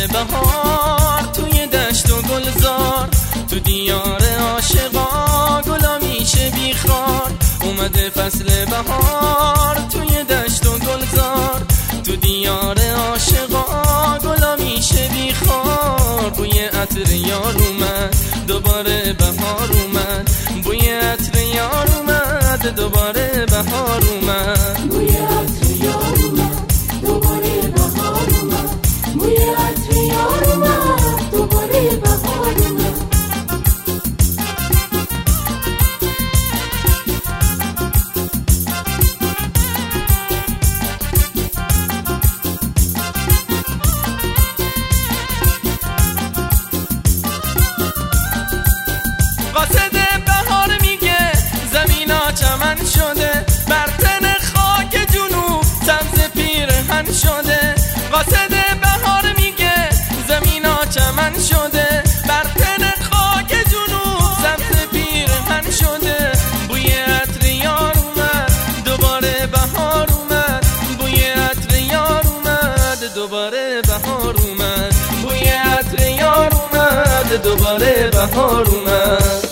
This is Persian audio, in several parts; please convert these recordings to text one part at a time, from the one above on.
بهار توی دشت و گلزار، تو دیار عاشقا گلا میشه بیخار. اومده فصل بهار توی دشت و گلزار، تو دیار عاشقا گلا میشه بیخار. بوی عطر یار اومد دوباره بهار اومد، بوی عطر یار اومد دوباره بهار اومد. بوی عطر یار اومد دوباره بهار اومد، بوی عطر یار اومد دوباره بهار اومد. قاصد بهار میگه زمینا چمن شده، بر تن خاک جنوب سبز پیرهن شده. قاصد بهار میگه زمینا چمن شده، بر تن خاک جنوب سبز پیرهن شده. بوی عطر یار اومد دوباره بهار اومد، بوی عطر یار اومد دوباره بهار اومد، بوی عطر یار اومد دوباره بهار اومد.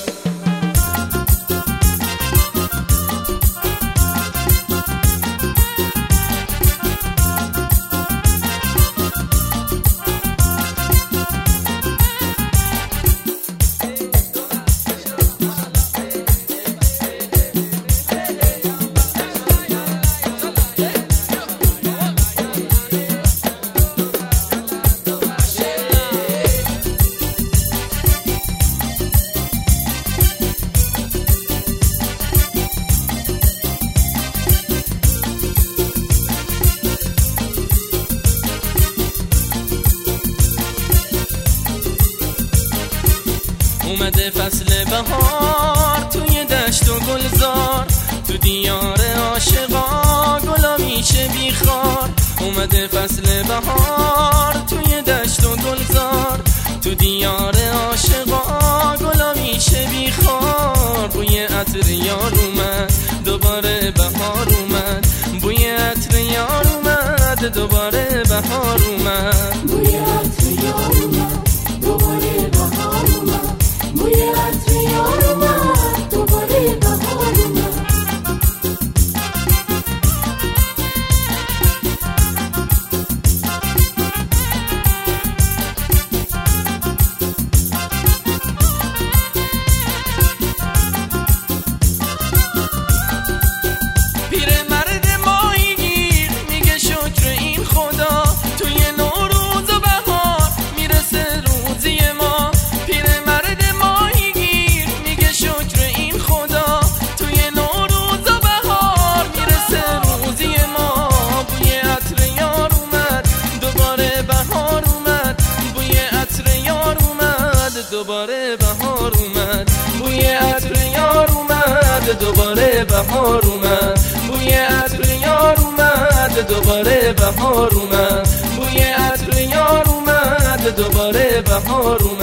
اومده فصل بهار توی دشت و گلزار، تو دیار عاشقا گلا میشه بیخار. اومده فصل بهار توی دشت و گلزار، تو دیار عاشقا گلا میشه بیخار. بوی عطر یار اومد دوباره بهار اومد، بوی عطر یار اومد دوباره بهار اومد. بوی عطر یار اومد دوباره بهار اومد، بوی عطر یار اومد دوباره بهار اومد. پیرمرد ماهیگیر میگه شکر این خدا، توی نوروز و بهار میرسه روزی ما. پیرمرد ماهیگیر میگه شکر این خدا، توی نوروز و بهار میرسه روزی ما. بوی عطر یار اومد دوباره بهار اومد، بوی عطر یار اومد دوباره بهار اومد، بوی عطر یار اومد دوباره بهار اومد، بوی عطر یار اومد دوباره بهار اومد، بوی عطر یار اومد دوباره بهار اومد.